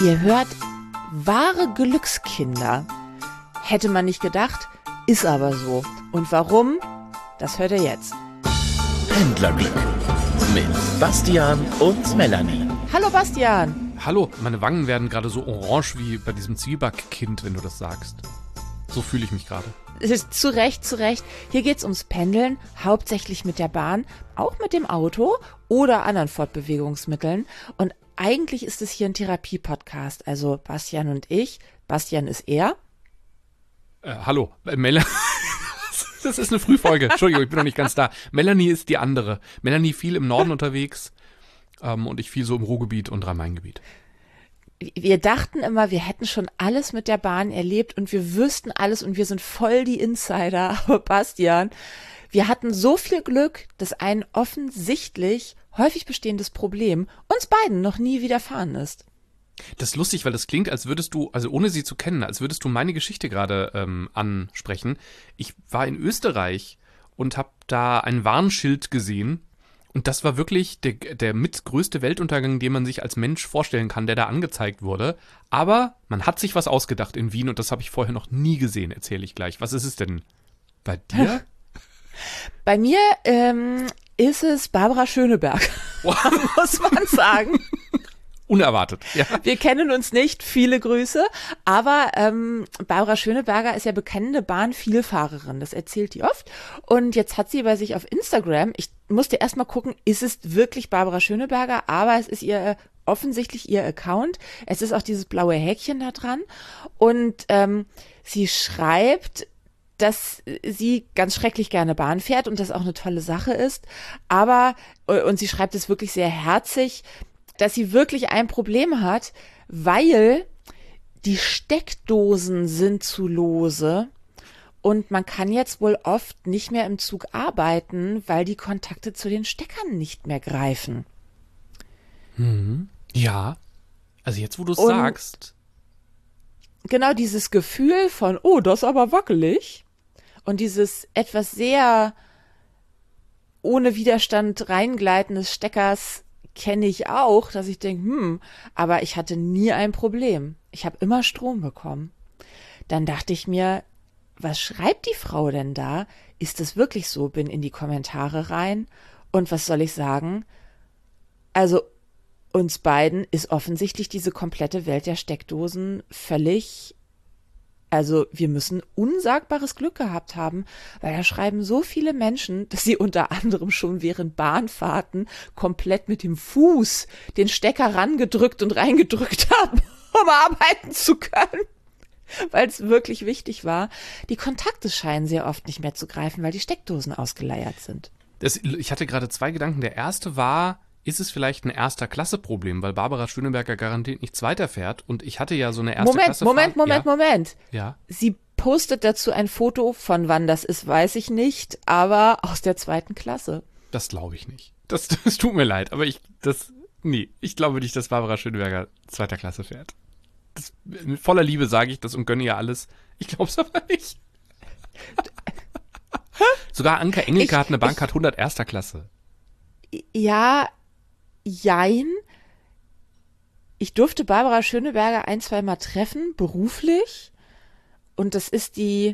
Ihr hört wahre Glückskinder. Hätte man nicht gedacht, ist aber so. Und warum? Das hört ihr jetzt. Pendlerglück mit Bastian und Melanie. Hallo Bastian. Hallo, meine Wangen werden gerade so orange wie bei diesem Zwieback-Kind, wenn du das sagst. So fühle ich mich gerade. Zu Recht, zu Recht. Hier geht's ums Pendeln, hauptsächlich mit der Bahn, auch mit dem Auto oder anderen Fortbewegungsmitteln. Und eigentlich ist es hier ein Therapie-Podcast, also Bastian und ich. Bastian ist er. Hallo, Melanie. Das ist eine Frühfolge. Entschuldigung, ich bin noch nicht ganz da. Melanie ist die andere. Melanie viel im Norden unterwegs und ich viel so im Ruhrgebiet und Rhein-Main-Gebiet. Wir dachten immer, wir hätten schon alles mit der Bahn erlebt und wir wüssten alles und wir sind voll die Insider. Aber Bastian, wir hatten so viel Glück, dass ein offensichtlich häufig bestehendes Problem uns beiden noch nie widerfahren ist. Das ist lustig, weil das klingt, als würdest du, also ohne sie zu kennen, als würdest du meine Geschichte gerade ansprechen. Ich war in Österreich und habe da ein Warnschild gesehen. Und das war wirklich der mitgrößte Weltuntergang, den man sich als Mensch vorstellen kann, der da angezeigt wurde. Aber man hat sich was ausgedacht in Wien und das habe ich vorher noch nie gesehen, erzähle ich gleich. Was ist es denn bei dir? Bei mir ist es Barbara Schöneberger, muss man sagen. Unerwartet, ja. Wir kennen uns nicht, viele Grüße, aber Barbara Schöneberger ist ja bekennende Bahnvielfahrerin, das erzählt die oft und jetzt hat sie bei sich auf Instagram, ich musste erst mal gucken, ist es wirklich Barbara Schöneberger, aber es ist offensichtlich ihr Account, es ist auch dieses blaue Häkchen da dran und sie schreibt, dass sie ganz schrecklich gerne Bahn fährt und das auch eine tolle Sache ist, und sie schreibt es wirklich sehr herzig, dass sie wirklich ein Problem hat, weil die Steckdosen sind zu lose und man kann jetzt wohl oft nicht mehr im Zug arbeiten, weil die Kontakte zu den Steckern nicht mehr greifen. Ja, also jetzt, wo du es sagst. Genau dieses Gefühl von, oh, das ist aber wackelig und dieses etwas sehr ohne Widerstand reingleiten des Steckers kenne ich auch, dass ich denke, aber ich hatte nie ein Problem. Ich habe immer Strom bekommen. Dann dachte ich mir, was schreibt die Frau denn da? Ist es wirklich so? Bin in die Kommentare rein und was soll ich sagen? Also uns beiden ist offensichtlich diese komplette Welt der Steckdosen völlig, also wir müssen unsagbares Glück gehabt haben, weil da schreiben so viele Menschen, dass sie unter anderem schon während Bahnfahrten komplett mit dem Fuß den Stecker rangedrückt und reingedrückt haben, um arbeiten zu können, weil es wirklich wichtig war. Die Kontakte scheinen sehr oft nicht mehr zu greifen, weil die Steckdosen ausgeleiert sind. Ich hatte gerade zwei Gedanken. Der erste war, ist es vielleicht ein Erster-Klasse-Problem, weil Barbara Schöneberger garantiert nicht Zweiter fährt und ich hatte ja so eine Erste-Klasse-Fahrt. Moment. Ja. Sie postet dazu ein Foto, von wann das ist, weiß ich nicht, aber aus der 2. Klasse. Das glaube ich nicht. Das tut mir leid, aber ich glaube nicht, dass Barbara Schöneberger 2. Klasse fährt. Mit voller Liebe sage ich das und gönne ihr alles. Ich glaube es aber nicht. Sogar Anke Engelke hat eine Bahncard 100 1. Klasse. Ja, jein. Ich durfte Barbara Schöneberger 1-2 Mal treffen, beruflich. Und das ist die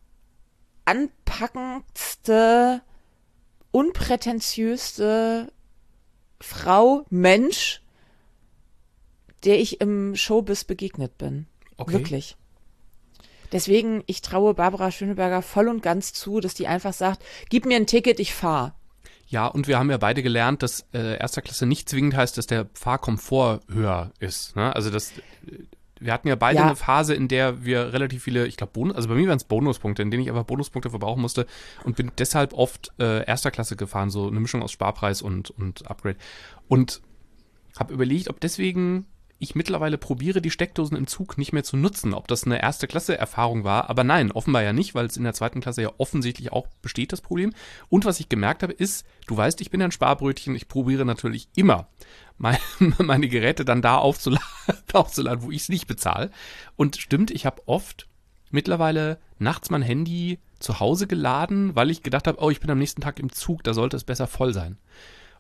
anpackendste, unprätentiöste Frau, Mensch, der ich im Showbiz begegnet bin. Okay. Wirklich. Deswegen, ich traue Barbara Schöneberger voll und ganz zu, dass die einfach sagt, gib mir ein Ticket, ich fahre. Ja, und wir haben ja beide gelernt, dass Erster Klasse nicht zwingend heißt, dass der Fahrkomfort höher ist. Ne? Also wir hatten ja beide eine Phase, in der wir relativ viele, ich glaube, also bei mir waren es Bonuspunkte, in denen ich einfach Bonuspunkte verbrauchen musste und bin deshalb oft Erster Klasse gefahren, so eine Mischung aus Sparpreis und Upgrade. Und habe überlegt, ob deswegen ich mittlerweile probiere, die Steckdosen im Zug nicht mehr zu nutzen, ob das eine Erste-Klasse-Erfahrung war. Aber nein, offenbar ja nicht, weil es in der 2. Klasse ja offensichtlich auch besteht, das Problem. Und was ich gemerkt habe, ist, du weißt, ich bin ein Sparbrötchen, ich probiere natürlich immer, meine Geräte dann da aufzuladen, wo ich es nicht bezahle. Und stimmt, ich habe oft mittlerweile nachts mein Handy zu Hause geladen, weil ich gedacht habe, oh, ich bin am nächsten Tag im Zug, da sollte es besser voll sein.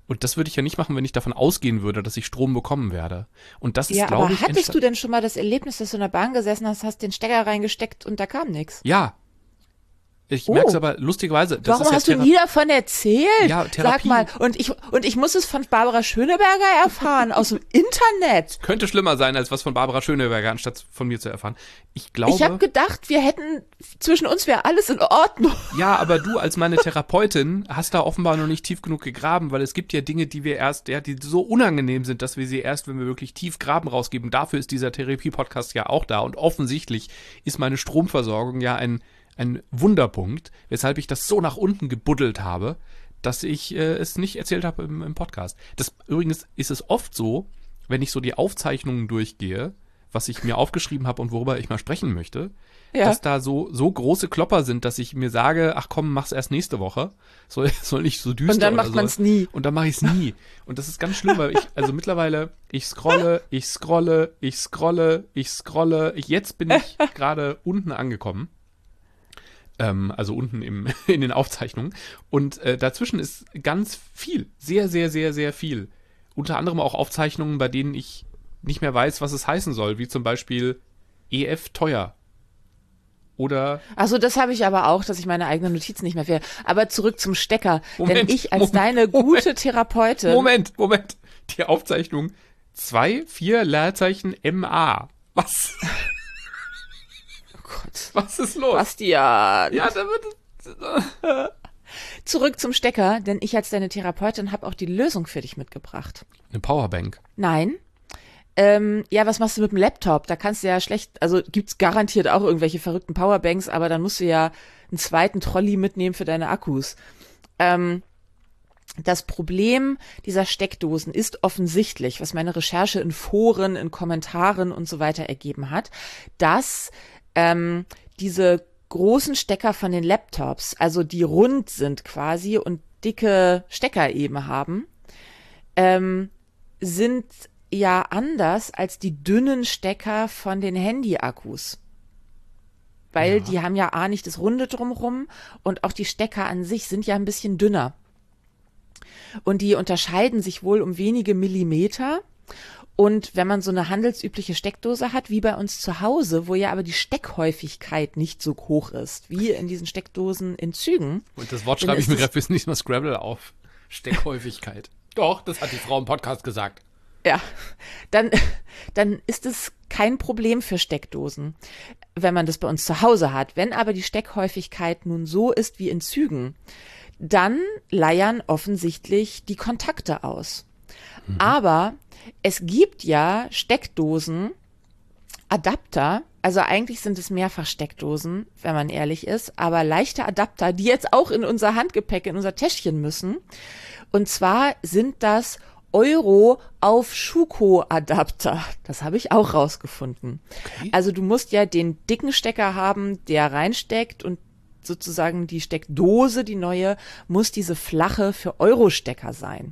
Und das würde ich ja nicht machen, wenn ich davon ausgehen würde, dass ich Strom bekommen werde. Und das ist, Ja, glaube aber ich, hattest du denn schon mal das Erlebnis, dass du in der Bahn gesessen hast, hast den Stecker reingesteckt und da kam nichts? Ja. Ich merke es aber lustigerweise. Das Warum ist ja hast du nie davon erzählt? Ja, Sag Therapie. mal, und ich muss es von Barbara Schöneberger erfahren, aus dem Internet. Könnte schlimmer sein, als was von Barbara Schöneberger, anstatt von mir zu erfahren. Ich glaube. Ich habe gedacht, zwischen uns wäre alles in Ordnung. Ja, aber du als meine Therapeutin hast da offenbar noch nicht tief genug gegraben, weil es gibt ja Dinge, die wir erst, die so unangenehm sind, dass wir sie erst, wenn wir wirklich tief graben, rausgeben. Dafür ist dieser Therapie-Podcast ja auch da. Und offensichtlich ist meine Stromversorgung ja ein Wunderpunkt, weshalb ich das so nach unten gebuddelt habe, dass ich es nicht erzählt habe im Podcast. Übrigens ist es oft so, wenn ich so die Aufzeichnungen durchgehe, was ich mir aufgeschrieben habe und worüber ich mal sprechen möchte, dass da so große Klopper sind, dass ich mir sage, ach komm, mach's erst nächste Woche. Soll nicht so düster. Und dann macht man es nie. Und dann mache ich es nie. Und das ist ganz schlimm, weil mittlerweile, ich scrolle, jetzt bin ich gerade unten angekommen. Also unten in den Aufzeichnungen. Und dazwischen ist ganz viel. Sehr, sehr, sehr, sehr viel. Unter anderem auch Aufzeichnungen, bei denen ich nicht mehr weiß, was es heißen soll. Wie zum Beispiel EF teuer. Oder. Also das habe ich aber auch, dass ich meine eigenen Notizen nicht mehr will. Aber zurück zum Stecker. Moment, denn ich als deine gute Therapeutin. Moment. Die Aufzeichnung 2,4 Leerzeichen MA. Was? Gott. Was ist los? Bastian. Ja, da wird Zurück zum Stecker, denn ich als deine Therapeutin habe auch die Lösung für dich mitgebracht. eine Powerbank. Nein. Ja, was machst du mit dem Laptop? Da kannst du ja schlecht, also gibt's garantiert auch irgendwelche verrückten Powerbanks, aber dann musst du ja einen zweiten Trolley mitnehmen für deine Akkus. Das Problem dieser Steckdosen ist offensichtlich, was meine Recherche in Foren, in Kommentaren und so weiter ergeben hat, dass diese großen Stecker von den Laptops, also die rund sind quasi und dicke Stecker eben haben, sind ja anders als die dünnen Stecker von den Handy-Akkus. Weil die haben ja nicht das Runde drumrum und auch die Stecker an sich sind ja ein bisschen dünner. Und die unterscheiden sich wohl um wenige Millimeter. Und wenn man so eine handelsübliche Steckdose hat, wie bei uns zu Hause, wo ja aber die Steckhäufigkeit nicht so hoch ist, wie in diesen Steckdosen in Zügen. Und das Wort schreibe ich mir gerade fürs nächste Mal Scrabble auf. Steckhäufigkeit. Doch, das hat die Frau im Podcast gesagt. Ja, dann ist es kein Problem für Steckdosen, wenn man das bei uns zu Hause hat. Wenn aber die Steckhäufigkeit nun so ist wie in Zügen, dann leiern offensichtlich die Kontakte aus. Aber es gibt ja Steckdosen, Adapter, also eigentlich sind es Mehrfachsteckdosen, wenn man ehrlich ist, aber leichte Adapter, die jetzt auch in unser Handgepäck, in unser Täschchen müssen. Und zwar sind das Euro auf Schuko-Adapter. Das habe ich auch rausgefunden. Okay. Also du musst ja den dicken Stecker haben, der reinsteckt und sozusagen die Steckdose, die neue, muss diese flache für Euro-Stecker sein.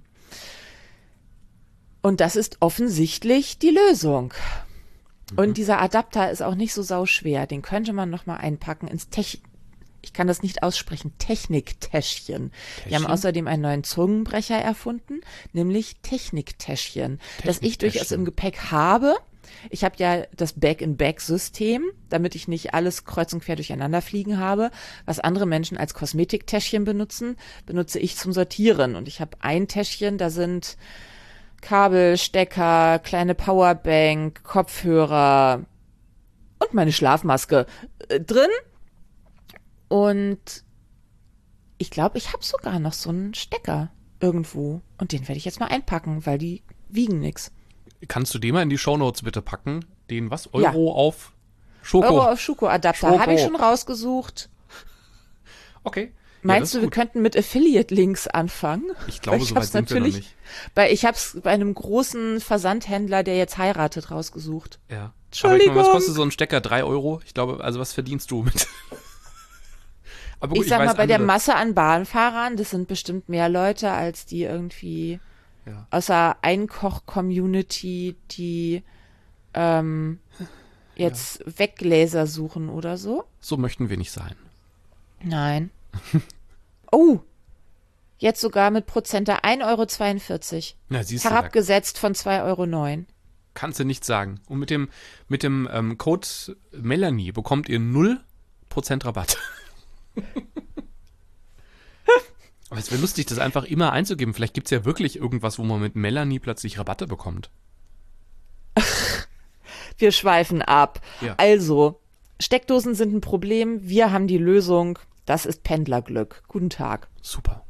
Und das ist offensichtlich die Lösung. Und dieser Adapter ist auch nicht so sauschwer. Den könnte man noch mal einpacken ins ich kann das nicht aussprechen, Techniktäschchen. Die haben außerdem einen neuen Zungenbrecher erfunden, nämlich Techniktäschchen, das ich durchaus im Gepäck habe. Ich habe ja das Bag-in-Bag-System, damit ich nicht alles kreuz und quer durcheinander fliegen habe. Was andere Menschen als Kosmetiktäschchen benutzen, benutze ich zum Sortieren. Und ich habe ein Täschchen, da sind Kabel, Stecker, kleine Powerbank, Kopfhörer und meine Schlafmaske drin. Und ich glaube, ich habe sogar noch so einen Stecker irgendwo. Und den werde ich jetzt mal einpacken, weil die wiegen nix. Kannst du den mal in die Shownotes bitte packen? Den was? Euro auf Schoko? Euro auf Schoko-Adapter. Habe ich schon rausgesucht. Okay. Meinst du, wir könnten mit Affiliate-Links anfangen? Ich glaube, so weit sind wir noch nicht. Ich habe es bei einem großen Versandhändler, der jetzt heiratet, rausgesucht. Ja. Entschuldigung. Aber ich meine, was kostet so ein Stecker? 3 Euro? Ich glaube, also was verdienst du mit? Aber gut, ich sag mal, bei der Masse an Bahnfahrern, das sind bestimmt mehr Leute, als die irgendwie außer Einkoch-Community, die jetzt Weggläser suchen oder so. So möchten wir nicht sein. Nein. Oh, Jetzt sogar mit Prozente 1,42 €. Na, siehst du, herabgesetzt von 2,09 €. Kannst du nichts sagen. Und mit dem Code Melanie bekommt ihr 0% Rabatt. Aber es wäre lustig, das einfach immer einzugeben. Vielleicht gibt es ja wirklich irgendwas, wo man mit Melanie plötzlich Rabatte bekommt. Wir schweifen ab. Ja. Also, Steckdosen sind ein Problem. Wir haben die Lösung. Das ist Pendlerglück. Guten Tag. Super.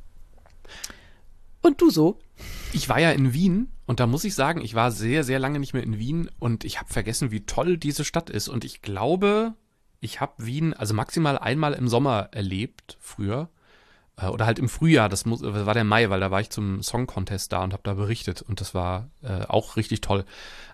Und du so? Ich war ja in Wien und da muss ich sagen, ich war sehr, sehr lange nicht mehr in Wien und ich habe vergessen, wie toll diese Stadt ist. Und ich glaube, ich habe Wien also maximal einmal im Sommer erlebt, früher. Oder halt im Frühjahr, das war der Mai, weil da war ich zum Song Contest da und habe da berichtet und das war auch richtig toll.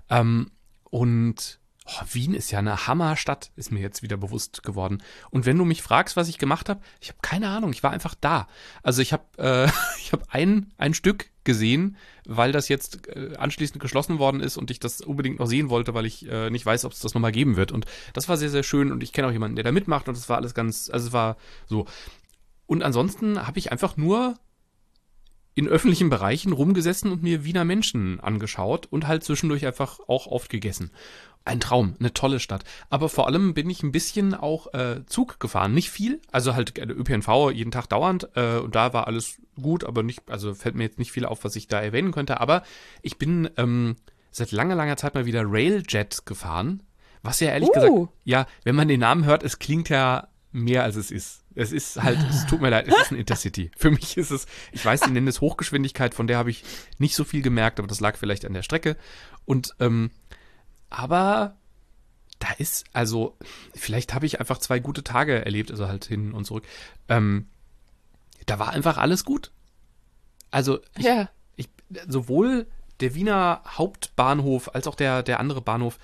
Wien ist ja eine Hammerstadt, ist mir jetzt wieder bewusst geworden. Und wenn du mich fragst, was ich gemacht habe, ich habe keine Ahnung, ich war einfach da. Also ich habe ein Stück gesehen, weil das jetzt anschließend geschlossen worden ist und ich das unbedingt noch sehen wollte, weil ich nicht weiß, ob es das nochmal geben wird. Und das war sehr, sehr schön und ich kenne auch jemanden, der da mitmacht und das war alles also es war so. Und ansonsten habe ich einfach nur in öffentlichen Bereichen rumgesessen und mir Wiener Menschen angeschaut und halt zwischendurch einfach auch oft gegessen. Ein Traum, eine tolle Stadt. Aber vor allem bin ich ein bisschen auch Zug gefahren. Nicht viel, also halt ÖPNV jeden Tag dauernd und da war alles gut, aber nicht, also fällt mir jetzt nicht viel auf, was ich da erwähnen könnte. Aber ich bin seit langer, langer Zeit mal wieder Railjet gefahren, was ja ehrlich gesagt, ja, wenn man den Namen hört, es klingt ja mehr als es ist. Es ist halt, es tut mir leid, es ist ein Intercity. Für mich ist es, ich weiß, die nennen es Hochgeschwindigkeit, von der habe ich nicht so viel gemerkt, aber das lag vielleicht an der Strecke. Und, aber da ist, also, vielleicht habe ich einfach 2 gute Tage erlebt, also halt hin und zurück. Da war einfach alles gut. Also, sowohl der Wiener Hauptbahnhof als auch der andere Bahnhof,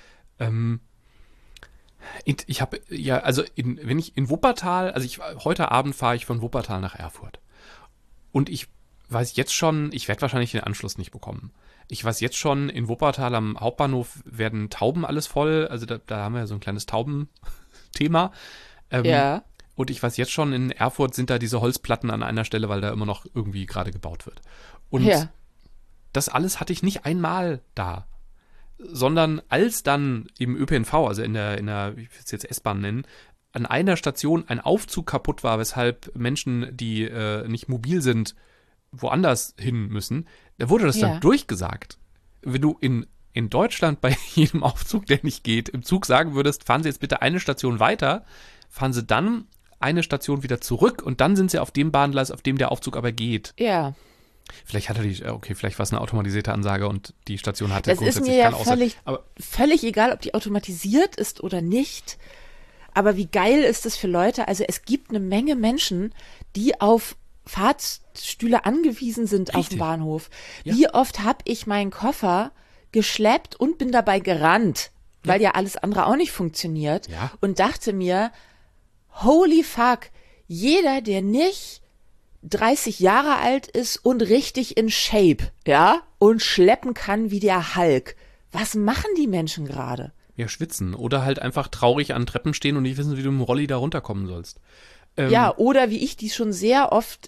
ich habe ja, also wenn ich in Wuppertal, heute Abend fahre ich von Wuppertal nach Erfurt. Und ich weiß jetzt schon, ich werde wahrscheinlich den Anschluss nicht bekommen. Ich weiß jetzt schon, in Wuppertal am Hauptbahnhof werden Tauben alles voll. Also da haben wir ja so ein kleines Taubenthema. Ja. Und ich weiß jetzt schon, in Erfurt sind da diese Holzplatten an einer Stelle, weil da immer noch irgendwie gerade gebaut wird. Und das alles hatte ich nicht einmal da. Sondern als dann im ÖPNV, also in der, ich will es jetzt S-Bahn nennen, an einer Station ein Aufzug kaputt war, weshalb Menschen, die nicht mobil sind, woanders hin müssen, da wurde das dann durchgesagt. Wenn du in Deutschland bei jedem Aufzug, der nicht geht, im Zug sagen würdest, fahren Sie jetzt bitte eine Station weiter, fahren Sie dann eine Station wieder zurück und dann sind Sie auf dem Bahngleis, auf dem der Aufzug aber geht. Ja. Vielleicht hat er vielleicht war es eine automatisierte Ansage und die Station hatte das grundsätzlich ist mir ja keine völlig egal, ob die automatisiert ist oder nicht. Aber wie geil ist es für Leute? Also es gibt eine Menge Menschen, die auf Fahrstühle angewiesen sind auf dem Bahnhof. Ja. Wie oft habe ich meinen Koffer geschleppt und bin dabei gerannt, weil ja alles andere auch nicht funktioniert und dachte mir, holy fuck, jeder, der nicht 30 Jahre alt ist und richtig in Shape, und schleppen kann wie der Hulk. Was machen die Menschen gerade? Ja, schwitzen oder halt einfach traurig an Treppen stehen und nicht wissen, wie du im Rolli da runterkommen sollst. Oder wie ich, die schon sehr oft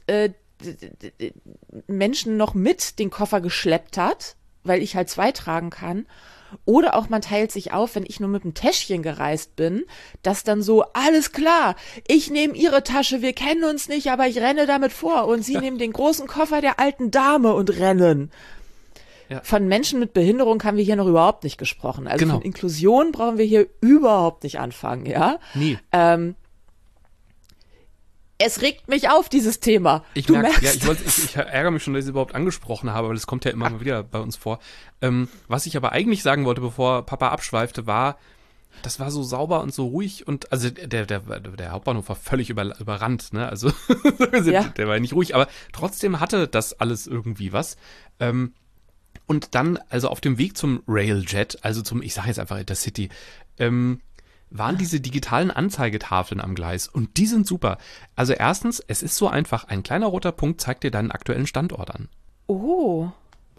Menschen noch mit den Koffer geschleppt hat, weil ich halt 2 tragen kann. Oder auch man teilt sich auf, wenn ich nur mit dem Täschchen gereist bin, dass dann so, alles klar, ich nehme ihre Tasche, wir kennen uns nicht, aber ich renne damit vor und sie nehmen den großen Koffer der alten Dame und rennen. Ja. Von Menschen mit Behinderung haben wir hier noch überhaupt nicht gesprochen. Also von Inklusion brauchen wir hier überhaupt nicht anfangen, Nie. Es regt mich auf, dieses Thema. Ich ärgere mich schon, dass ich es überhaupt angesprochen habe, aber das kommt ja immer mal wieder bei uns vor. Was ich aber eigentlich sagen wollte, bevor Papa abschweifte, war, das war so sauber und so ruhig und also der Hauptbahnhof war völlig überrannt, ne? Also der war ja nicht ruhig, aber trotzdem hatte das alles irgendwie was. Und dann, also auf dem Weg zum Railjet, also ich sage jetzt einfach Intercity, waren diese digitalen Anzeigetafeln am Gleis und die sind super. Also erstens, es ist so einfach, ein kleiner roter Punkt zeigt dir deinen aktuellen Standort an. Oh.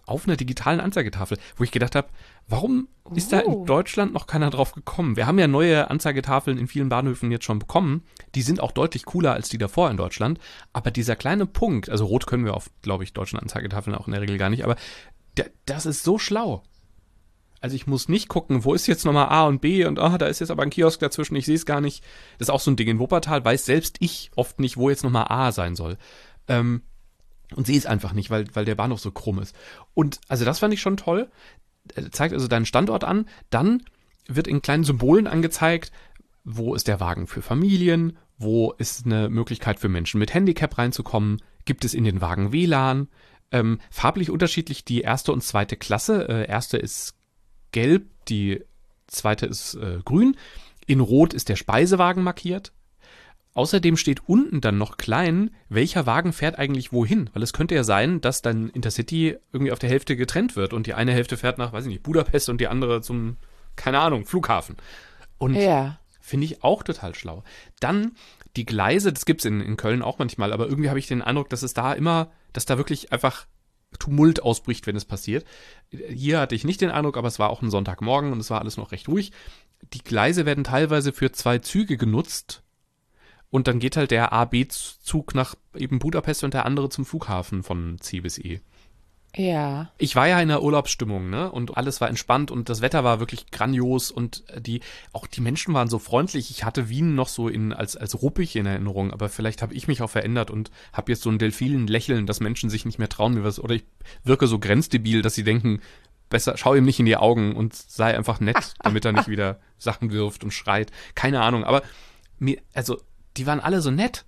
auf einer digitalen Anzeigetafel, wo ich gedacht habe, warum ist da in Deutschland noch keiner drauf gekommen? Wir haben ja neue Anzeigetafeln in vielen Bahnhöfen jetzt schon bekommen. Die sind auch deutlich cooler als die davor in Deutschland. Aber dieser kleine Punkt, also rot können wir auf, glaube ich, deutschen Anzeigetafeln auch in der Regel gar nicht, aber das ist so schlau. Also ich muss nicht gucken, wo ist jetzt nochmal A und B und da ist jetzt aber ein Kiosk dazwischen, ich sehe es gar nicht. Das ist auch so ein Ding in Wuppertal, weiß selbst ich oft nicht, wo jetzt nochmal A sein soll. Und sehe es einfach nicht, weil der Bahnhof so krumm ist. Und also das fand ich schon toll. Zeigt also deinen Standort an. Dann wird in kleinen Symbolen angezeigt, wo ist der Wagen für Familien, wo ist eine Möglichkeit für Menschen mit Handicap reinzukommen, gibt es in den Wagen WLAN. Farblich unterschiedlich die erste und zweite Klasse. Erste ist gelb, die zweite ist grün. In rot ist der Speisewagen markiert. Außerdem steht unten dann noch klein, welcher Wagen fährt eigentlich wohin. Weil es könnte ja sein, dass dann Intercity irgendwie auf der Hälfte getrennt wird und die eine Hälfte fährt nach, weiß ich nicht, Budapest und die andere zum, keine Ahnung, Flughafen. Und finde ich auch total schlau. Dann die Gleise, das gibt's in Köln auch manchmal, aber irgendwie habe ich den Eindruck, dass da wirklich einfach Tumult ausbricht, wenn es passiert. Hier hatte ich nicht den Eindruck, aber es war auch ein Sonntagmorgen und es war alles noch recht ruhig. Die Gleise werden teilweise für 2 Züge genutzt und dann geht halt der A-B-Zug nach eben Budapest und der andere zum Flughafen von C bis E. Ja. Ich war ja in der Urlaubsstimmung, ne? Und alles war entspannt und das Wetter war wirklich grandios und auch die Menschen waren so freundlich. Ich hatte Wien noch so als ruppig in Erinnerung, aber vielleicht habe ich mich auch verändert und habe jetzt so ein Delfinen-Lächeln, dass Menschen sich nicht mehr trauen, mir was, oder ich wirke so grenzdebil, dass sie denken, besser schau ihm nicht in die Augen und sei einfach nett, damit er nicht wieder Sachen wirft und schreit. Keine Ahnung, aber die waren alle so nett.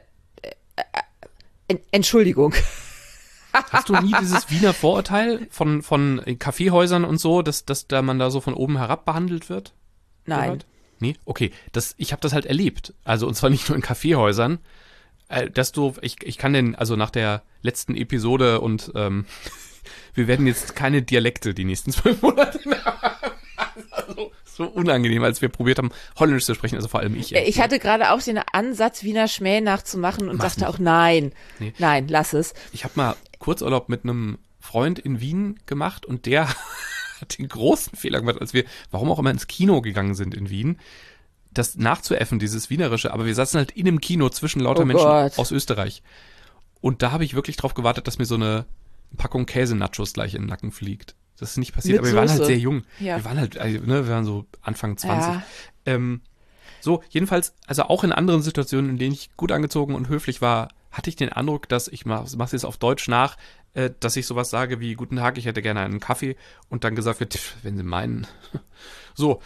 Entschuldigung. Hast du nie dieses Wiener Vorurteil von Kaffeehäusern und so, dass da man da so von oben herab behandelt wird? Nein. Gehört? Nee? Okay. Ich habe das halt erlebt. Also, und zwar nicht nur in Kaffeehäusern. Ich kann also nach der letzten Episode und wir werden jetzt keine Dialekte die nächsten 12 Monate haben. Also, so unangenehm, als wir probiert haben, Holländisch zu sprechen, also vor allem ich. Ich hatte gerade auch den Ansatz, Wiener Schmäh nachzumachen und dachte auch, nein, lass es. Ich habe mal Kurzurlaub mit einem Freund in Wien gemacht und der hat den großen Fehler gemacht, als wir, warum auch immer, ins Kino gegangen sind in Wien, das nachzuäffen, dieses Wienerische, aber wir saßen halt in einem Kino zwischen lauter Menschen aus Österreich. Und da habe ich wirklich drauf gewartet, dass mir so eine Packung Käse-Nachos gleich in den Nacken fliegt. Das ist nicht passiert, aber wir waren halt sehr jung. Ja. Wir waren halt, wir waren so Anfang 20. Ja. So, jedenfalls, also auch in anderen Situationen, in denen ich gut angezogen und höflich war, hatte ich den Eindruck, dass ich mach's jetzt auf Deutsch nach, dass ich sowas sage wie, guten Tag, ich hätte gerne einen Kaffee und dann gesagt wird, wenn Sie meinen. So.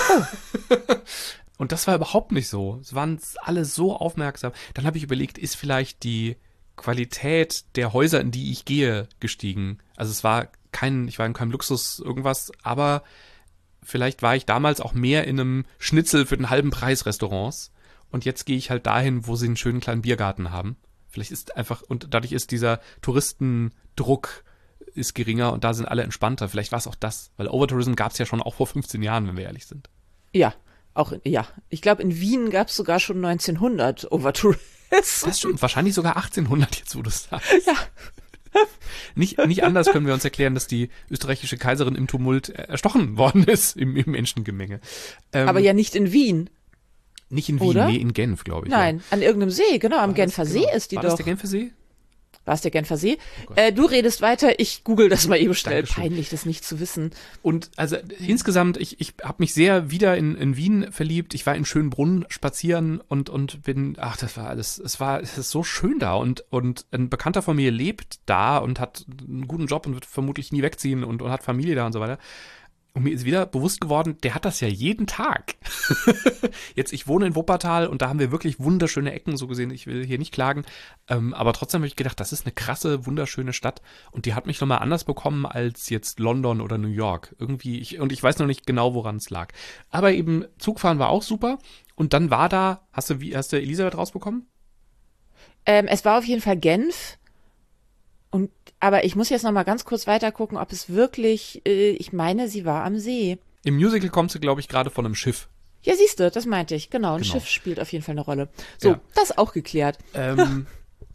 Und das war überhaupt nicht so. Es waren alle so aufmerksam. Dann habe ich überlegt, ist vielleicht die Qualität der Häuser, in die ich gehe, gestiegen. Also ich war in keinem Luxus irgendwas, aber vielleicht war ich damals auch mehr in einem Schnitzel für den halben Preis Restaurants und jetzt gehe ich halt dahin, wo sie einen schönen kleinen Biergarten haben. Vielleicht ist einfach, und dadurch ist dieser Touristendruck ist geringer und da sind alle entspannter. Vielleicht war es auch das, weil Overtourism gab es ja schon auch vor 15 Jahren, wenn wir ehrlich sind. Ja, ich glaube in Wien gab es sogar schon 1900 Overtourism. Das stimmt, wahrscheinlich sogar 1800 jetzt, wo du es sagst. Ja. Nicht anders können wir uns erklären, dass die österreichische Kaiserin im Tumult erstochen worden ist im Menschengemenge. Aber ja nicht in Wien. Nicht in Wien, oder? Nee, in Genf, glaube ich. Nein, an irgendeinem See, genau, am Genfer See ist die doch. War das der Genfer See? War es der Genfer See? Du redest weiter, ich google das mal eben schnell. Dankeschön. Peinlich, das nicht zu wissen. Und also insgesamt, ich habe mich sehr wieder in Wien verliebt. Ich war in Schönbrunn spazieren und bin, das war alles, es ist so schön da und ein Bekannter von mir lebt da und hat einen guten Job und wird vermutlich nie wegziehen und hat Familie da und so weiter. Und mir ist wieder bewusst geworden, der hat das ja jeden Tag. Jetzt, ich wohne in Wuppertal und da haben wir wirklich wunderschöne Ecken, so gesehen, ich will hier nicht klagen. Aber trotzdem habe ich gedacht, das ist eine krasse, wunderschöne Stadt. Und die hat mich nochmal anders bekommen als jetzt London oder New York. Irgendwie, ich weiß noch nicht genau, woran es lag. Aber eben, Zugfahren war auch super. Und dann war da, hast du Elisabeth rausbekommen? Es war auf jeden Fall Genf. Aber ich muss jetzt noch mal ganz kurz weiter gucken, ob es wirklich, ich meine, sie war am See. Im Musical kommt sie, glaube ich, gerade von einem Schiff. Ja, siehste, das meinte ich. Genau, ein Schiff spielt auf jeden Fall eine Rolle. So, ja. Das auch geklärt.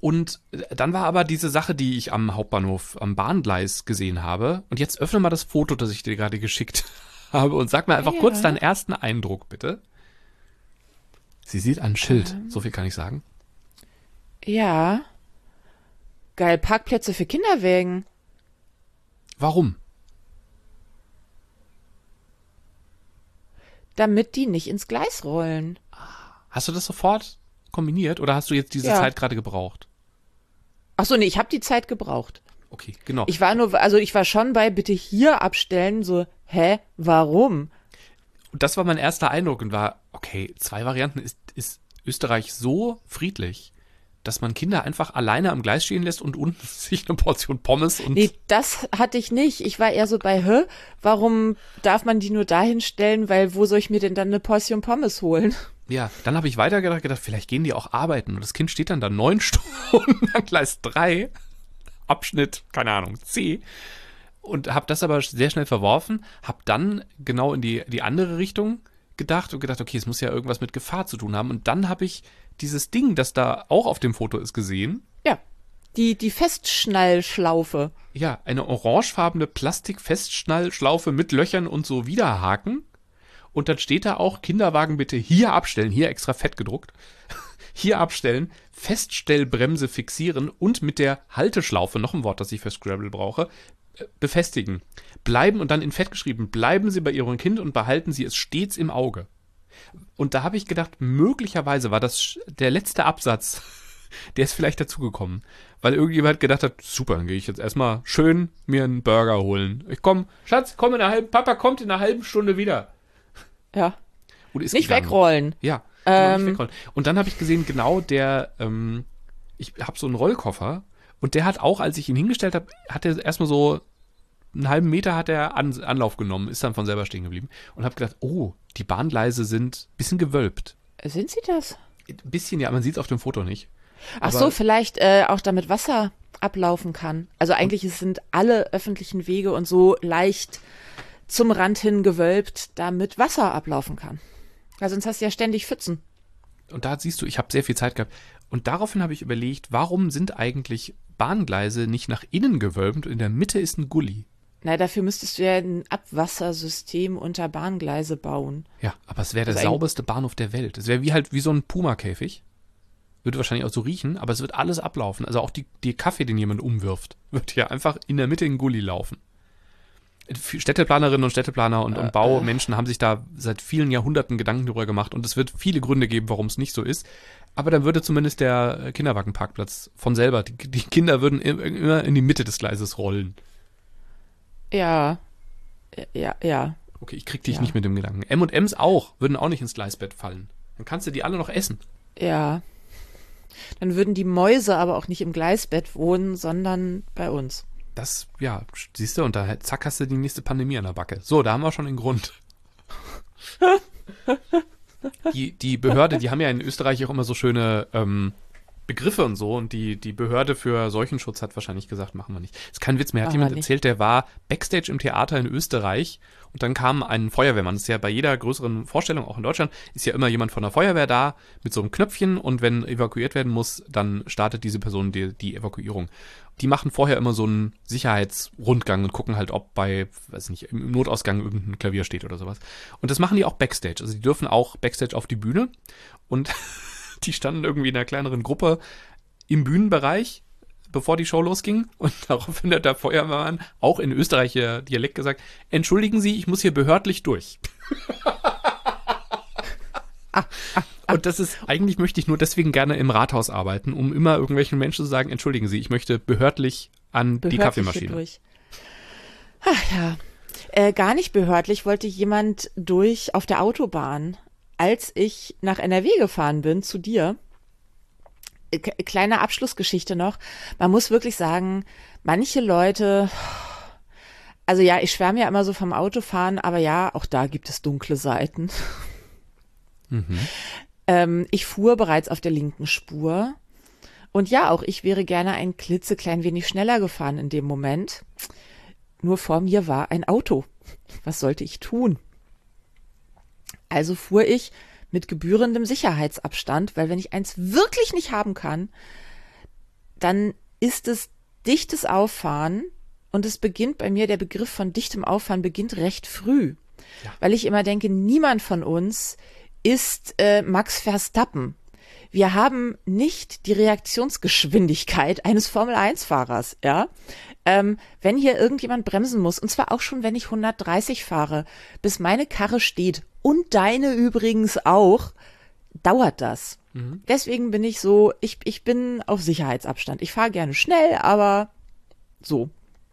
Und dann war aber diese Sache, die ich am Hauptbahnhof, am Bahngleis gesehen habe. Und jetzt öffne mal das Foto, das ich dir gerade geschickt habe und sag mir einfach kurz deinen ersten Eindruck, bitte. Sie sieht ein Schild, so viel kann ich sagen. Ja. Geil, Parkplätze für Kinderwägen. Warum? Damit die nicht ins Gleis rollen. Hast du das sofort kombiniert oder hast du jetzt diese Zeit gerade gebraucht? Ach so, nee, ich habe die Zeit gebraucht. Okay, genau. Ich war schon bei bitte hier abstellen, so, warum? Und das war mein erster Eindruck und war, okay, 2 Varianten, ist Österreich so friedlich, dass man Kinder einfach alleine am Gleis stehen lässt und unten sich eine Portion Pommes und... Nee, das hatte ich nicht. Ich war eher so bei, warum darf man die nur dahin stellen, weil wo soll ich mir denn dann eine Portion Pommes holen? Ja, dann habe ich weitergedacht, vielleicht gehen die auch arbeiten und das Kind steht dann da 9 Stunden an Gleis 3, Abschnitt, keine Ahnung, C, und habe das aber sehr schnell verworfen, habe dann genau in die andere Richtung gedacht, okay, es muss ja irgendwas mit Gefahr zu tun haben und dann habe ich dieses Ding, das da auch auf dem Foto ist, gesehen. Ja, die Festschnallschlaufe. Ja, eine orangefarbene Plastikfestschnallschlaufe mit Löchern und so Widerhaken. Und dann steht da auch, Kinderwagen bitte hier abstellen, hier extra fett gedruckt, hier abstellen, Feststellbremse fixieren und mit der Halteschlaufe, noch ein Wort, das ich für Scrabble brauche, befestigen. Bleiben und dann in Fett geschrieben, bleiben Sie bei Ihrem Kind und behalten Sie es stets im Auge. Und da habe ich gedacht, möglicherweise war das der letzte Absatz, der ist vielleicht dazugekommen, weil irgendjemand gedacht hat, super, dann gehe ich jetzt erstmal schön mir einen Burger holen. Schatz, Papa kommt in einer halben Stunde wieder. Ja. Und ist nicht gegangen. Wegrollen. Ja, nicht wegrollen. Und dann habe ich gesehen, genau ich habe so einen Rollkoffer und der hat auch, als ich ihn hingestellt habe, hat er erstmal so einen halben Meter hat er Anlauf genommen, ist dann von selber stehen geblieben und habe gedacht, oh, die Bahngleise sind ein bisschen gewölbt. Sind sie das? Ein bisschen, ja, man sieht es auf dem Foto nicht. Ach so, vielleicht auch damit Wasser ablaufen kann. Also eigentlich sind alle öffentlichen Wege und so leicht zum Rand hin gewölbt, damit Wasser ablaufen kann. Weil sonst hast du ja ständig Pfützen. Und da siehst du, ich habe sehr viel Zeit gehabt. Und daraufhin habe ich überlegt, warum sind eigentlich Bahngleise nicht nach innen gewölbt und in der Mitte ist ein Gully? Na, dafür müsstest du ja ein Abwassersystem unter Bahngleise bauen. Ja, aber es wäre der sauberste Bahnhof der Welt. Es wäre wie so ein Puma-Käfig. Würde wahrscheinlich auch so riechen, aber es wird alles ablaufen. Also auch die Kaffee, den jemand umwirft, wird hier einfach in der Mitte in den Gully laufen. Städteplanerinnen und Städteplaner und Baumenschen haben sich da seit vielen Jahrhunderten Gedanken darüber gemacht und es wird viele Gründe geben, warum es nicht so ist. Aber dann würde zumindest der Kinderwagenparkplatz von selber, die Kinder würden immer in die Mitte des Gleises rollen. Ja. Okay, ich krieg dich nicht mit dem Gedanken. M&M's würden auch nicht ins Gleisbett fallen. Dann kannst du die alle noch essen. Ja. Dann würden die Mäuse aber auch nicht im Gleisbett wohnen, sondern bei uns. Das, ja, siehst du, und da zack hast du die nächste Pandemie an der Backe. So, da haben wir schon den Grund. Die Behörde, die haben ja in Österreich auch immer so schöne Begriffe und so und die Behörde für Seuchenschutz hat wahrscheinlich gesagt, machen wir nicht. Das ist kein Witz, mir hat jemand erzählt, der war Backstage im Theater in Österreich und dann kam ein Feuerwehrmann. Das ist ja bei jeder größeren Vorstellung, auch in Deutschland, ist ja immer jemand von der Feuerwehr da mit so einem Knöpfchen und wenn evakuiert werden muss, dann startet diese Person die Evakuierung. Die machen vorher immer so einen Sicherheitsrundgang und gucken halt, ob im Notausgang irgendein Klavier steht oder sowas. Und das machen die auch Backstage. Also die dürfen auch Backstage auf die Bühne und die standen irgendwie in einer kleineren Gruppe im Bühnenbereich, bevor die Show losging. Und daraufhin hat der Feuerwehrmann auch in österreichischer Dialekt gesagt, entschuldigen Sie, ich muss hier behördlich durch. Und eigentlich möchte ich nur deswegen gerne im Rathaus arbeiten, um immer irgendwelchen Menschen zu sagen, entschuldigen Sie, ich möchte behördlich an die Kaffeemaschine. Durch. Ach ja, gar nicht behördlich wollte jemand durch auf der Autobahn, als ich nach NRW gefahren bin, zu dir. Kleine Abschlussgeschichte noch. Man muss wirklich sagen, manche Leute, also ja, ich schwärme ja immer so vom Autofahren, aber ja, auch da gibt es dunkle Seiten. Ich fuhr bereits auf der linken Spur und ja, auch ich wäre gerne ein klitzeklein wenig schneller gefahren in dem Moment. Nur vor mir war ein Auto. Was sollte ich tun? Also fuhr ich mit gebührendem Sicherheitsabstand, weil wenn ich eins wirklich nicht haben kann, dann ist es dichtes Auffahren und es beginnt bei mir, der Begriff von dichtem Auffahren beginnt recht früh, weil ich immer denke, niemand von uns ist Max Verstappen. Wir haben nicht die Reaktionsgeschwindigkeit eines Formel-1-Fahrers, ja. Wenn hier irgendjemand bremsen muss, und zwar auch schon, wenn ich 130 fahre, bis meine Karre steht und deine übrigens auch, dauert das. Deswegen bin ich so, ich bin auf Sicherheitsabstand. Ich fahre gerne schnell, aber so.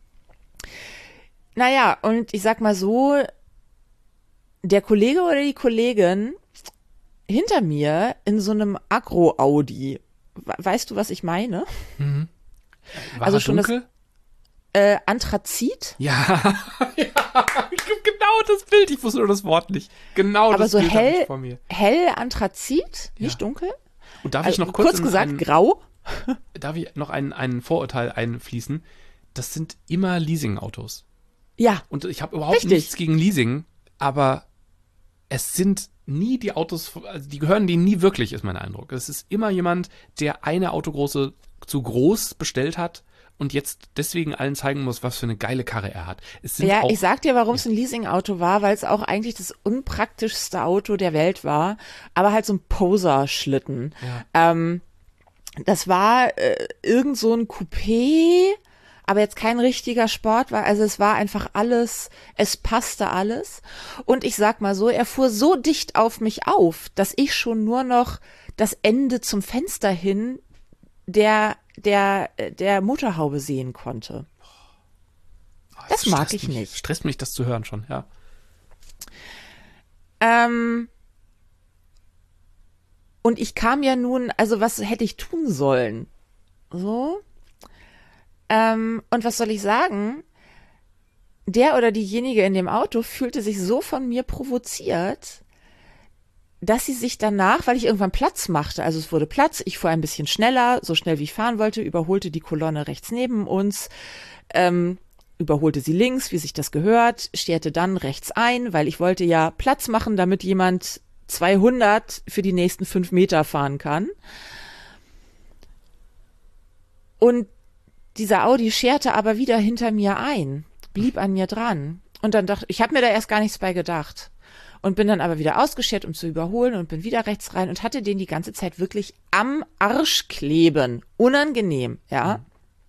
Naja, und ich sag mal so, der Kollege oder die Kollegin hinter mir in so einem Agro-Audi, weißt du, was ich meine? War Also er schon dunkel? Anthrazit? Ja, genau das Bild. Ich wusste nur das Wort nicht. Genau Aber das so Bild habe ich vor mir. hell Anthrazit, nicht dunkel. Und darf ich Also, noch kurz gesagt, grau. darf ich noch ein Vorurteil einfließen? Das sind immer Leasing-Autos. Ja, Und ich habe überhaupt Richtig. nichts gegen Leasing, aber es sind nie die Autos, also die gehören denen nie wirklich, ist mein Eindruck. Es ist immer jemand, der eine Autogroße zu groß bestellt hat und jetzt deswegen allen zeigen muss, was für eine geile Karre er hat. Es sind ja, auch, ich sag dir, warum es ein Leasing-Auto war, weil es auch eigentlich das unpraktischste Auto der Welt war, aber halt so ein Poser-Schlitten. Ja. Das war irgend so ein Coupé, aber jetzt kein richtiger Sportwagen. Also es war einfach alles, es passte alles. Und ich sag mal so, er fuhr so dicht auf mich auf, dass ich schon nur noch das Ende zum Fenster hin der Motorhaube sehen konnte. Das mag stresst ich mich, nicht. Stresst mich, das zu hören schon, ja. Und ich kam ja nun, also was hätte ich tun sollen? So. Und was soll ich sagen? Der oder diejenige in dem Auto fühlte sich so von mir provoziert, dass sie sich danach, weil ich irgendwann Platz machte, also es wurde Platz, ich fuhr ein bisschen schneller, so schnell wie ich fahren wollte, überholte die Kolonne rechts neben uns, überholte sie links, wie sich das gehört, stährte dann rechts ein, weil ich wollte ja Platz machen, damit jemand 200 für die nächsten 5 Meter fahren kann. Und dieser Audi scherte aber wieder hinter mir ein, blieb an mir dran. Und dann dachte ich, habe mir da erst gar nichts bei gedacht. Und bin dann aber wieder ausgeschert, um zu überholen und bin wieder rechts rein und hatte den die ganze Zeit wirklich am Arsch kleben. Unangenehm, ja.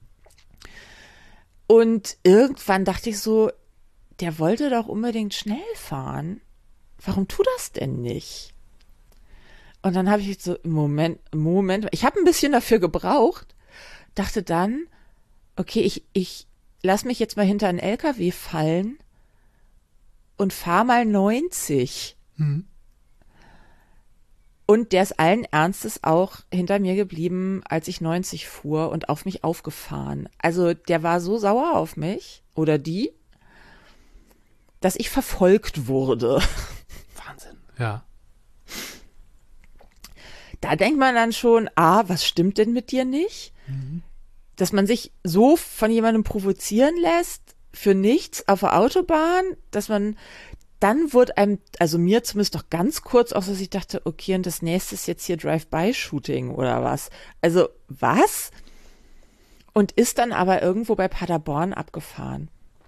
Und irgendwann dachte ich so, der wollte doch unbedingt schnell fahren. Warum tut das denn nicht? Und dann habe ich so, Moment, ich habe ein bisschen dafür gebraucht, dachte dann, okay, ich lass mich jetzt mal hinter einen LKW fallen und fahr mal 90. Und der ist allen Ernstes auch hinter mir geblieben, als ich 90 fuhr und auf mich aufgefahren. Also der war so sauer auf mich, oder die, dass ich verfolgt wurde. Wahnsinn, ja. Da denkt man dann schon, was stimmt denn mit dir nicht? Dass man sich so von jemandem provozieren lässt, für nichts auf der Autobahn, dass man, dann wurde einem, also mir zumindest doch ganz kurz auch, dass ich dachte, okay, und das nächste ist jetzt hier Drive-by-Shooting oder was? Also, was? Und ist dann aber irgendwo bei Paderborn abgefahren.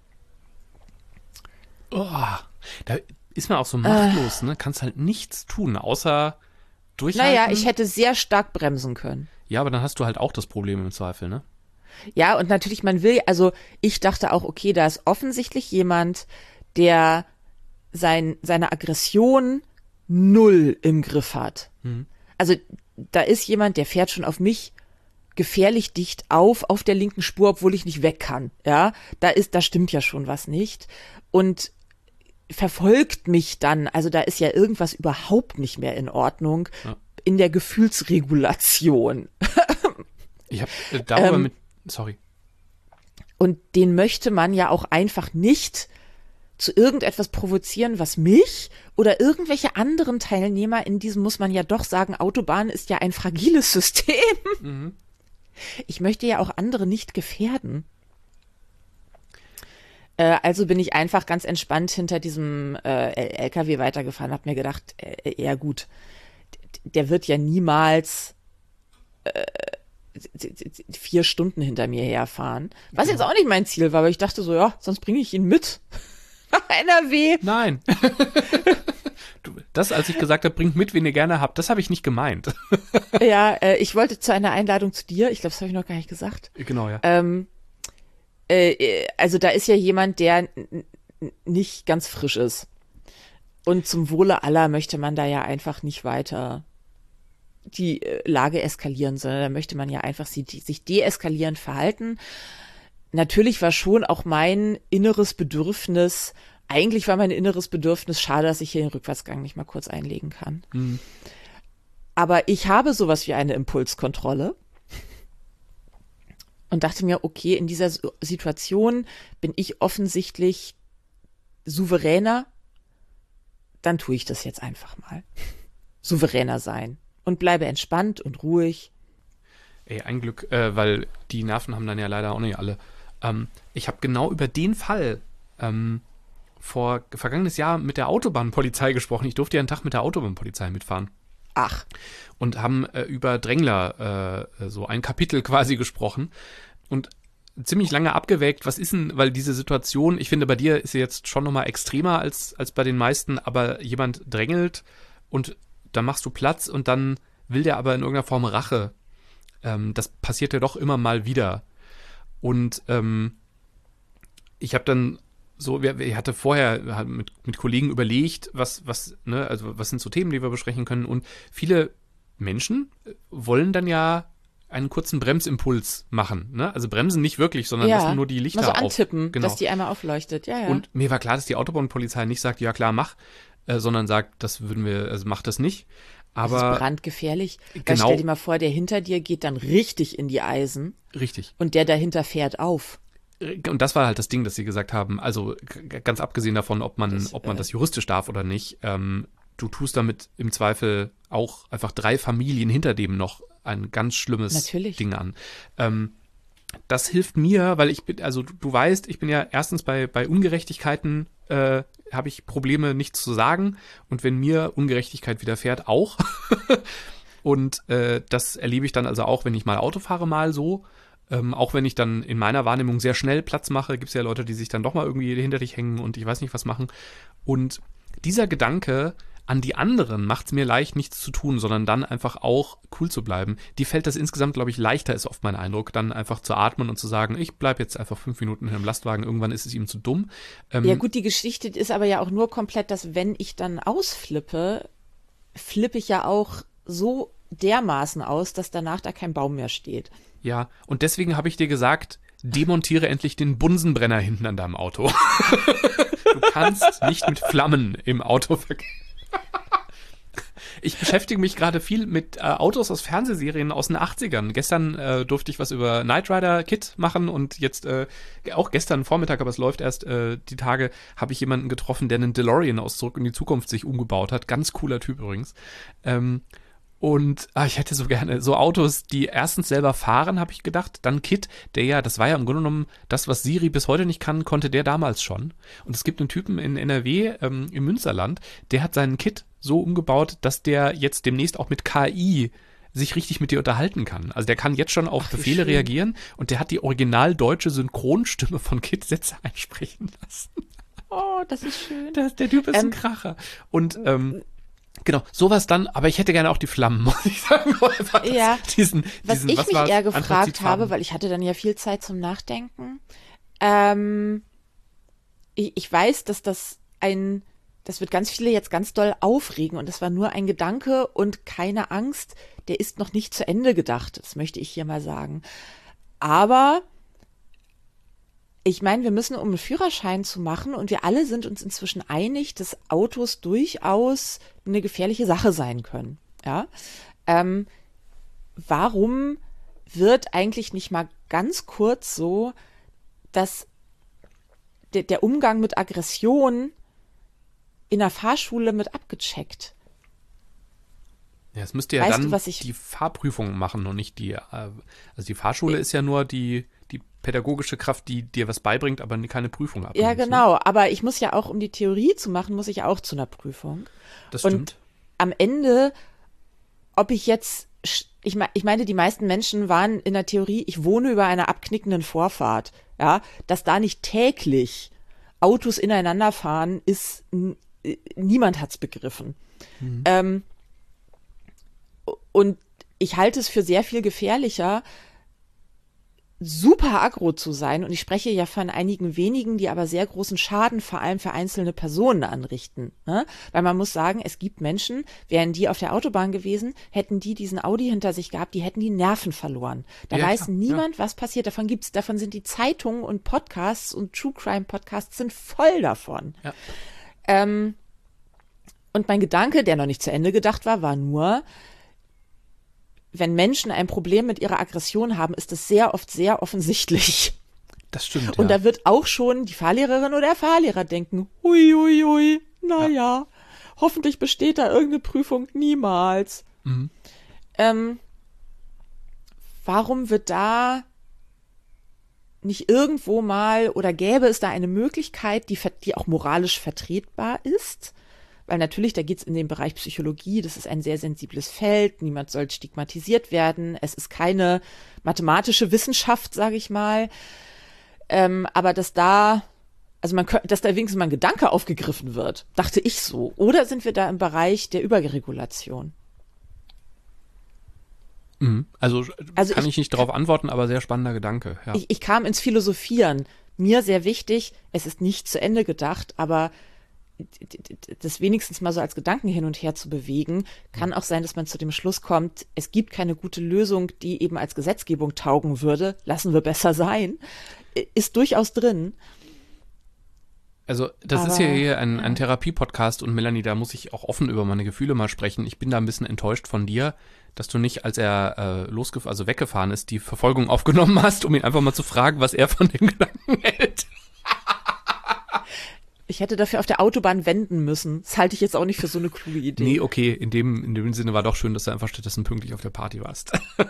Oh, da ist man auch so machtlos, ne? Kannst halt nichts tun, außer durchhalten. Naja, ich hätte sehr stark bremsen können. Ja, aber dann hast du halt auch das Problem im Zweifel, ne? Ja, und natürlich, man will, also ich dachte auch, okay, da ist offensichtlich jemand, der seine Aggression null im Griff hat. Also da ist jemand, der fährt schon auf mich gefährlich dicht auf der linken Spur, obwohl ich nicht weg kann. Ja, da stimmt ja schon was nicht. Und verfolgt mich dann, also da ist ja irgendwas überhaupt nicht mehr in Ordnung in der Gefühlsregulation. Ich habe darüber sorry. Und den möchte man ja auch einfach nicht zu irgendetwas provozieren, was mich oder irgendwelche anderen Teilnehmer in diesem, muss man ja doch sagen, Autobahn ist ja ein fragiles System. Ich möchte ja auch andere nicht gefährden. Also bin ich einfach ganz entspannt hinter diesem LKW weitergefahren, habe mir gedacht, ja gut, der wird ja niemals 4 Stunden hinter mir herfahren. Was jetzt auch nicht mein Ziel war, aber ich dachte so, ja, sonst bringe ich ihn mit. Nach NRW. Nein. Das, als ich gesagt habe, bringt mit, wen ihr gerne habt, das habe ich nicht gemeint. Ja, ich wollte zu einer Einladung zu dir. Ich glaube, das habe ich noch gar nicht gesagt. Genau, ja. Also da ist ja jemand, der nicht ganz frisch ist. Und zum Wohle aller möchte man da ja einfach nicht weiter die Lage eskalieren, sondern da möchte man ja einfach sich deeskalierend verhalten. Natürlich war schon auch mein inneres Bedürfnis, schade, dass ich hier den Rückwärtsgang nicht mal kurz einlegen kann. Mhm. Aber ich habe sowas wie eine Impulskontrolle und dachte mir, okay, in dieser Situation bin ich offensichtlich souveräner, dann tue ich das jetzt einfach mal. Souveräner sein. Und bleibe entspannt und ruhig. Ey, ein Glück, weil die Nerven haben dann ja leider auch nicht alle. Ich habe genau über den Fall vergangenes Jahr mit der Autobahnpolizei gesprochen. Ich durfte ja einen Tag mit der Autobahnpolizei mitfahren. Ach. Und haben über Drängler so ein Kapitel quasi gesprochen. Und ziemlich lange abgewägt, was ist denn, weil diese Situation, ich finde, bei dir ist sie jetzt schon nochmal extremer als bei den meisten, aber jemand drängelt und dann machst du Platz und dann will der aber in irgendeiner Form Rache. Das passiert ja doch immer mal wieder. Und ich habe dann so, ich hatte vorher mit Kollegen überlegt, was sind so Themen, die wir besprechen können. Und viele Menschen wollen dann ja einen kurzen Bremsimpuls machen. Ne? Also bremsen nicht wirklich, sondern lassen nur die Lichter mal so antippen, genau. Dass die einmal aufleuchtet. Ja, ja. Und mir war klar, dass die Autobahnpolizei nicht sagt, ja klar, mach, sondern sagt, mach das nicht. Aber das ist brandgefährlich. Genau. Weil stell dir mal vor, der hinter dir geht dann richtig in die Eisen. Richtig. Und der dahinter fährt auf. Und das war halt das Ding, dass sie gesagt haben, also ganz abgesehen davon, ob man das juristisch darf oder nicht, du tust damit im Zweifel auch einfach 3 Familien hinter dem noch ein ganz schlimmes Ding an. Das hilft mir, weil du weißt, ich bin ja erstens bei Ungerechtigkeiten habe ich Probleme, nichts zu sagen. Und wenn mir Ungerechtigkeit widerfährt, auch. Und das erlebe ich dann also auch, wenn ich mal Auto fahre, mal so. Auch wenn ich dann in meiner Wahrnehmung sehr schnell Platz mache, gibt es ja Leute, die sich dann doch mal irgendwie hinter dich hängen und ich weiß nicht, was machen. Und dieser Gedanke an die anderen macht es mir leicht, nichts zu tun, sondern dann einfach auch cool zu bleiben. Die fällt das insgesamt, glaube ich, leichter, ist oft mein Eindruck, dann einfach zu atmen und zu sagen, ich bleibe jetzt einfach 5 Minuten in einem Lastwagen, irgendwann ist es ihm zu dumm. Ja gut, die Geschichte ist aber ja auch nur komplett, dass wenn ich dann ausflippe, flippe ich ja auch so dermaßen aus, dass danach da kein Baum mehr steht. Ja, und deswegen habe ich dir gesagt, demontiere endlich den Bunsenbrenner hinten an deinem Auto. Du kannst nicht mit Flammen im Auto verkehren. Ich beschäftige mich gerade viel mit Autos aus Fernsehserien aus den 80ern. Gestern durfte ich was über Knight Rider Kit machen und jetzt auch gestern Vormittag, aber es läuft erst die Tage, habe ich jemanden getroffen, der einen DeLorean aus Zurück in die Zukunft sich umgebaut hat. Ganz cooler Typ übrigens. Und ich hätte so gerne so Autos, die erstens selber fahren, habe ich gedacht. Dann Kit, das war ja im Grunde genommen das, was Siri bis heute nicht kann, konnte der damals schon. Und es gibt einen Typen in NRW, im Münsterland, der hat seinen Kit so umgebaut, dass der jetzt demnächst auch mit KI sich richtig mit dir unterhalten kann. Also der kann jetzt schon auf Befehle reagieren und der hat die original deutsche Synchronstimme von Kit Sätze einsprechen lassen. Oh, das ist schön. Der Typ ist ein Kracher. Und genau, sowas dann, aber ich hätte gerne auch die Flammen, muss ich sagen. Ja, was ich mich eher gefragt habe, weil ich hatte dann ja viel Zeit zum Nachdenken. Ich weiß, dass das wird ganz viele jetzt ganz doll aufregen und das war nur ein Gedanke und keine Angst, der ist noch nicht zu Ende gedacht, das möchte ich hier mal sagen. Aber ich meine, wir müssen, um einen Führerschein zu machen und wir alle sind uns inzwischen einig, dass Autos durchaus eine gefährliche Sache sein können. Ja? Warum wird eigentlich nicht mal ganz kurz so, dass der Umgang mit Aggression in der Fahrschule mit abgecheckt? Ja, es müsste ja dann die Fahrprüfung machen und nicht also die Fahrschule ist ja nur die pädagogische Kraft, die dir was beibringt, aber keine Prüfung abnimmt. Ja, genau, aber ich muss ja auch, um die Theorie zu machen, muss ich auch zu einer Prüfung. Das stimmt. Und am Ende ob ich jetzt, ich meine, die meisten Menschen waren in der Theorie, ich wohne über einer abknickenden Vorfahrt, ja, dass da nicht täglich Autos ineinander fahren, ist, niemand hat's begriffen. Und ich halte es für sehr viel gefährlicher, super aggro zu sein. Und ich spreche ja von einigen wenigen, die aber sehr großen Schaden vor allem für einzelne Personen anrichten. Ne? Weil man muss sagen, es gibt Menschen, wären die auf der Autobahn gewesen, hätten die diesen Audi hinter sich gehabt, die hätten die Nerven verloren. Da weiß niemand, was passiert. Davon sind die Zeitungen und Podcasts und True Crime Podcasts sind voll davon. Ja. Und mein Gedanke, der noch nicht zu Ende gedacht war nur, wenn Menschen ein Problem mit ihrer Aggression haben, ist es sehr oft sehr offensichtlich. Das stimmt, Und da wird auch schon die Fahrlehrerin oder der Fahrlehrer denken, hui, naja, hoffentlich besteht da irgendeine Prüfung, niemals. Warum wird da nicht irgendwo mal, oder gäbe es da eine Möglichkeit, die auch moralisch vertretbar ist? Weil natürlich, da geht es in den Bereich Psychologie, das ist ein sehr sensibles Feld, niemand soll stigmatisiert werden, es ist keine mathematische Wissenschaft, sage ich mal, aber dass da wenigstens mal ein Gedanke aufgegriffen wird, dachte ich so. Oder sind wir da im Bereich der Überregulation? Also kann ich nicht darauf antworten, aber sehr spannender Gedanke. Ja. Ich kam ins Philosophieren, mir sehr wichtig, es ist nicht zu Ende gedacht, aber das wenigstens mal so als Gedanken hin und her zu bewegen, kann auch sein, dass man zu dem Schluss kommt, es gibt keine gute Lösung, die eben als Gesetzgebung taugen würde, lassen wir besser sein, ist durchaus drin. Also das ist ja hier ein Therapie-Podcast und Melanie, da muss ich auch offen über meine Gefühle mal sprechen. Ich bin da ein bisschen enttäuscht von dir, dass du nicht, als er weggefahren ist, die Verfolgung aufgenommen hast, um ihn einfach mal zu fragen, was er von dem Gedanken hält. Ich hätte dafür auf der Autobahn wenden müssen. Das halte ich jetzt auch nicht für so eine kluge Idee. Nee, okay, in dem Sinne war doch schön, dass du einfach stattdessen pünktlich auf der Party warst.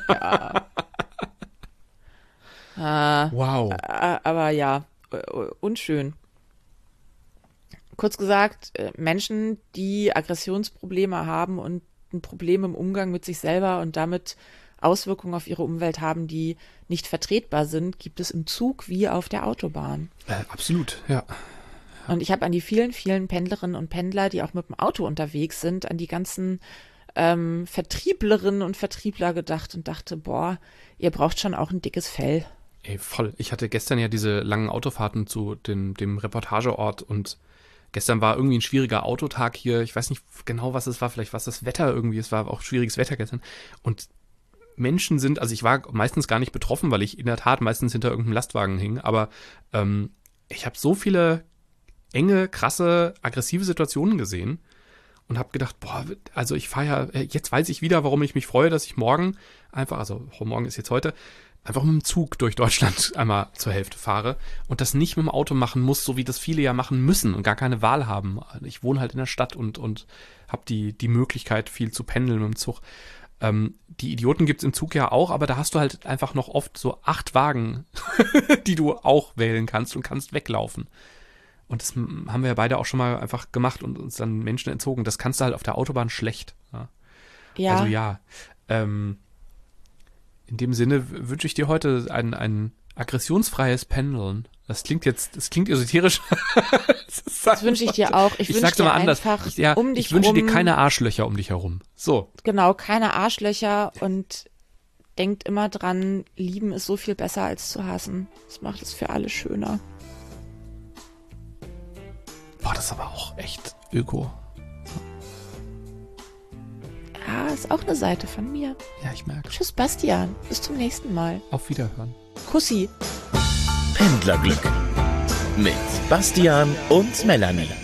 Ja. Wow. Aber ja, unschön. Kurz gesagt, Menschen, die Aggressionsprobleme haben und ein Problem im Umgang mit sich selber und damit Auswirkungen auf ihre Umwelt haben, die nicht vertretbar sind, gibt es im Zug wie auf der Autobahn. Absolut, ja. Und ich habe an die vielen, vielen Pendlerinnen und Pendler, die auch mit dem Auto unterwegs sind, an die ganzen Vertrieblerinnen und Vertriebler gedacht und dachte, boah, ihr braucht schon auch ein dickes Fell. Ey, voll. Ich hatte gestern ja diese langen Autofahrten zu dem Reportageort und gestern war irgendwie ein schwieriger Autotag hier. Ich weiß nicht genau, was es war. Vielleicht war es das Wetter irgendwie. Es war auch schwieriges Wetter gestern. Und Menschen sind, also ich war meistens gar nicht betroffen, weil ich in der Tat meistens hinter irgendeinem Lastwagen hing. Aber ich habe so viele enge, krasse, aggressive Situationen gesehen und habe gedacht, boah, also ich fahre ja, jetzt weiß ich wieder, warum ich mich freue, dass ich morgen einfach, also morgen ist jetzt heute, einfach mit dem Zug durch Deutschland einmal zur Hälfte fahre und das nicht mit dem Auto machen muss, so wie das viele ja machen müssen und gar keine Wahl haben. Ich wohne halt in der Stadt und habe die Möglichkeit, viel zu pendeln mit dem Zug. Die Idioten gibt's im Zug ja auch, aber da hast du halt einfach noch oft so 8 Wagen, die du auch wählen kannst und kannst weglaufen. Und das haben wir ja beide auch schon mal einfach gemacht und uns dann Menschen entzogen. Das kannst du halt auf der Autobahn schlecht. Ja. Also ja, in dem Sinne wünsche ich dir heute ein aggressionsfreies Pendeln. Das klingt esoterisch. Das wünsche ich dir auch. Ich sag's mal anders. Ich wünsche dir keine Arschlöcher um dich herum. So. Genau, keine Arschlöcher und denkt immer dran, lieben ist so viel besser als zu hassen. Das macht es für alle schöner. Boah, das ist aber auch echt öko. Ja, ist auch eine Seite von mir. Ja, ich merke. Tschüss, Bastian. Bis zum nächsten Mal. Auf Wiederhören. Kussi. Pendlerglück mit Bastian und Melanie.